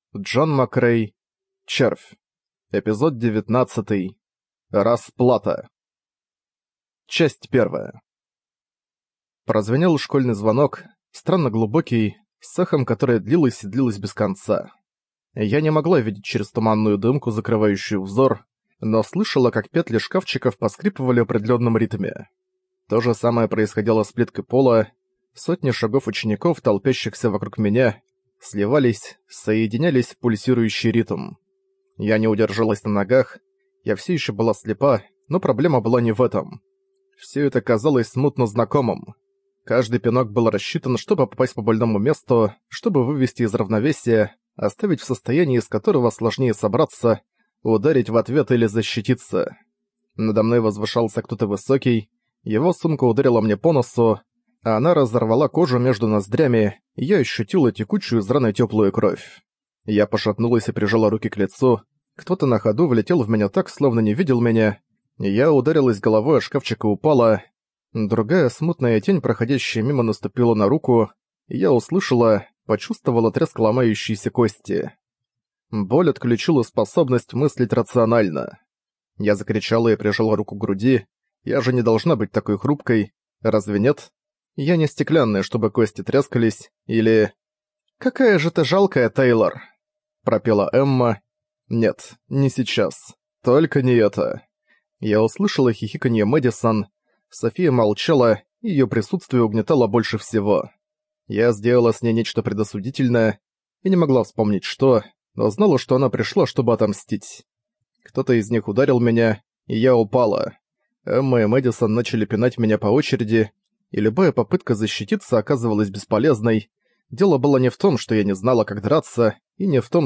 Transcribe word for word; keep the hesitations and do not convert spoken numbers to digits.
Джон Макрей. Червь. Эпизод девятнадцатый. Расплата. Часть первая. Прозвенел школьный звонок, странно глубокий, с эхом, которое длилось и длилось без конца. Я не могла видеть через туманную дымку, закрывающую взор, но слышала, как петли шкафчиков поскрипывали в определенном ритме. То же самое происходило с плиткой пола. Сотни шагов учеников, толпящихся вокруг меня, сливались, соединялись в пульсирующий ритм. Я не удержалась на ногах, я все еще была слепа, но проблема была не в этом. Все это казалось смутно знакомым. Каждый пинок был рассчитан, чтобы попасть по больному месту, чтобы вывести из равновесия, оставить в состоянии, из которого сложнее собраться, ударить в ответ или защититься. Надо мной возвышался кто-то высокий, его сумка ударила мне по носу, а она разорвала кожу между ноздрями, и я ощутила текучую из раны тёплую кровь. Я пошатнулась и прижала руки к лицу. Кто-то на ходу влетел в меня так, словно не видел меня. Я ударилась головой, а шкафчик и упала. Другая смутная тень, проходящая мимо, наступила на руку, и я услышала, почувствовала треск ломающейся кости. Боль отключила способность мыслить рационально. Я закричала и прижала руку к груди. Я же не должна быть такой хрупкой, разве нет? Я не стеклянная, чтобы кости трескались, или... «Какая же ты жалкая, Тейлор!» — пропела Эмма. «Нет, не сейчас. Только не это». Я услышала хихиканье Мэдисон. София молчала, и её присутствие угнетало больше всего. Я сделала с ней нечто предосудительное, и не могла вспомнить что, но знала, что она пришла, чтобы отомстить. Кто-то из них ударил меня, и я упала. Эмма и Мэдисон начали пинать меня по очереди, и любая попытка защититься оказывалась бесполезной. Дело было не в том, что я не знала, как драться, и не в том,